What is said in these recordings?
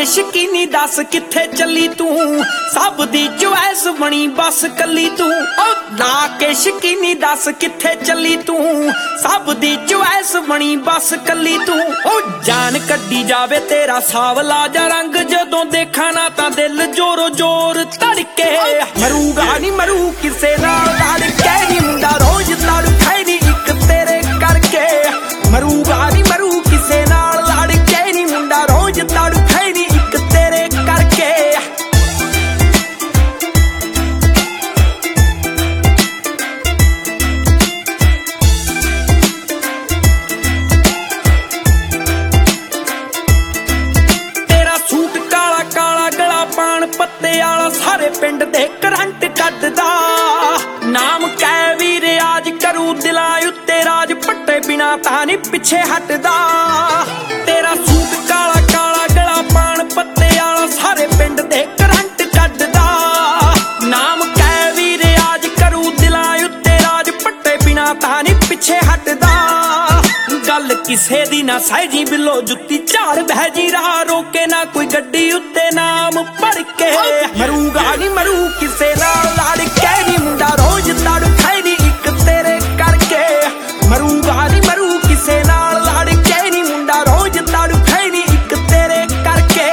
ਕੇ ਸ਼ਕੀਨੀ ਦੱਸ ਕਿੱਥੇ ਚੱਲੀ ਤੂੰ, ਸਭ ਦੀ ਚੁਆਇਸ ਬਣੀ ਬਸ ਕੱਲੀ ਤੂੰ। ਲਾ ਕੇ ਸ਼ਕੀਨੀ ਦੱਸ ਕਿੱਥੇ ਚੱਲੀ ਤੂੰ, ਸਭ ਦੀ ਚੁਆਇਸ ਬਣੀ ਬਸ ਕੱਲੀ ਤੂੰ। ਜਾਨ ਕੱਢੀ ਜਾਵੇ ਤੇਰਾ ਸਾਵਲਾ ਜਾਂ ਰੰਗ, ਜਦੋਂ ਦੇਖਾਂ ਨਾ ਤਾਂ ਦਿਲ ਜੋਰੋ ਜੋਰ ਧੜਕੇ। ਮਰੂਗਾ ਨੀ ਮਰੂ ਕਿਸੇ ਨਾਲ ਲੜ ਕੇ ਨੀ, ਮੁੰਡਾ ਰੋਜ਼ ਲੜ ਖਾਈ ਨੀ ਇੱਕ ਤੇਰੇ ਕਰਕੇ। ਮਰੂਗਾ ਨੀ ਮਰੂ ਕਿਸੇ ਨਾਲ ਲੜ ਕੇ ਨੀ, ਮੁੰਡਾ ਰੋਜ਼ ਲੜ ਖਾਈ ਨੀ ਇੱਕ ਤੇਰੇ ਕਰਕੇ। ਤੇਰਾ ਸੂਟ ਕਾਲਾ ਕਾਲਾ ਗਲਾ ਪਾਣ ਪੱਤੇ ਆਲਾ, ਸਾਰੇ ਪਿੰਡ ਦੇ ਕਰੰਟ ਕੱਢਦਾ। ਨਾਮ ਕਹਿ ਵੀ ਰਿਆਜ ਕਰੂ ਦਿਲਾਂ ਉੱਤੇ ਰਾਜ, ਪੱਟੇ ਬਿਨਾ ਤਾਂ ਨੀ ਪਿੱਛੇ ਹਟਦਾ। ਤੇਰਾ ਸੂਟ ਕਾਲਾ ਕਾਲਾ ਗਲਾ ਪਾਣ ਪੱਤੇ ਆਲਾ, ਸਾਰੇ ਪਿੰਡ ਦੇ ਕਰੰਟ ਕੱਢਦਾ। ਨਾਮ ਕਹਿ ਵੀ ਰਿਆਜ ਕਰੂ ਦਿਲਾਂ ਉੱਤੇ ਰਾਜ, ਪੱਟੇ ਬਿਨਾ ਤਾਂ ਨੀ ਪਿੱਛੇ ਹਟਦਾ। ਗੱਲ ਕਿਸੇ ਦੀ ਨਾ ਸਹਿਜੀ ਬਿੱਲੋ ਜੁੱਤੀ ਝਾੜ ਬਹਿ ਜੀ, ਰਾਹ ਰੋਕੇ ਨਾ ਕੋਈ ਗੱਡੀ ਉੱਤੇ ਨਾਮ ਪੜ ਕੇ। ਮਰੂਗਾ ਨੀ ਮਰੂ ਕਿਸੇ ਨਾਲ ਲੜ ਕੇ ਨੀ, ਮੁੰਡਾ ਰੋਜ਼ ਲੜ ਖਾਈ ਨੀ ਇੱਕ ਤੇਰੇ ਕਰਕੇ। ਮਰੂਗਾ ਨੀ ਮਰੂ ਕਿਸੇ ਨਾਲ ਲੜ ਕੇ ਨੀ, ਮੁੰਡਾ ਰੋਜ਼ ਲੜ ਖਾਈ ਨੀ ਇੱਕ ਤੇਰੇ ਕਰਕੇ।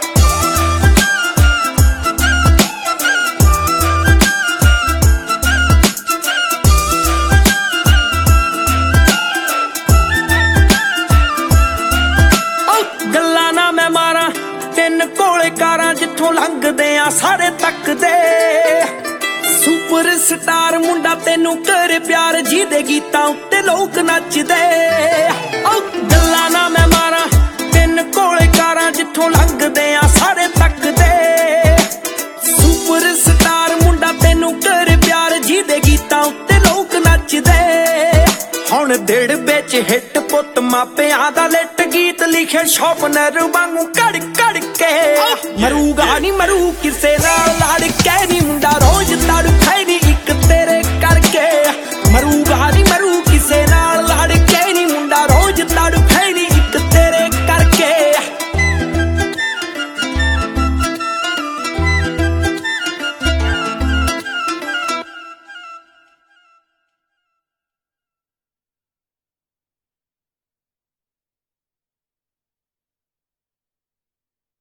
ਗੱਲਾਂ ਨਾ ਮੈਂ ਮਾਰਾਂ ਤਿੰਨ ਕੋਲੇ ਕਾਰਾਂ, ਜਿੱਥੋਂ ਲੰਘਦੇ ਆ ਸਾਰੇ ਤੱਕਦੇ। ਸੁਪਰ ਸਟਾਰ ਮੁੰਡਾ ਤੈਨੂੰ ਕਰ ਪਿਆਰ, ਜਿਹਦੇ ਗੀਤਾਂ ਉੱਤੇ ਲੋਕ ਨੱਚਦੇ। ਗੱਲਾਂ ਨਾ ਮੈਂ ਮਾਰਾਂ ਤਿੰਨ ਕੋਲੇ ਕਾਰਾਂ, ਜਿੱਥੋਂ ਲੰਘਦੇ ਆ ਸਾਰੇ ਤੱਕਦੇ। ਸੁਪਰ ਸਟਾਰ ਮੁੰਡਾ ਤੈਨੂੰ ਕਰ ਪਿਆਰ, ਜਿਹਦੇ ਗੀਤਾਂ ਉੱਤੇ ਲੋਕ ਨੱਚਦੇ। ਹੁਣ ਦਿੜ ਵਿੱਚ ਹਿੱਟ ਪੁੱਤ ਮਾਪਿਆਂ ਦਾ ਲਿਟ, ਗੀਤ ਲਿਖੇ ਸ਼ੌਪਨਰ ਵਾਂਗੂ ਕੜ ਕੜ ਕੇ। ਮਰੂਗਾ ਨੀ ਮਰੂ ਕਿਸੇ ਨਾਲ ਲੜ ਕੇ ਨੀ, ਮੁੰਡਾ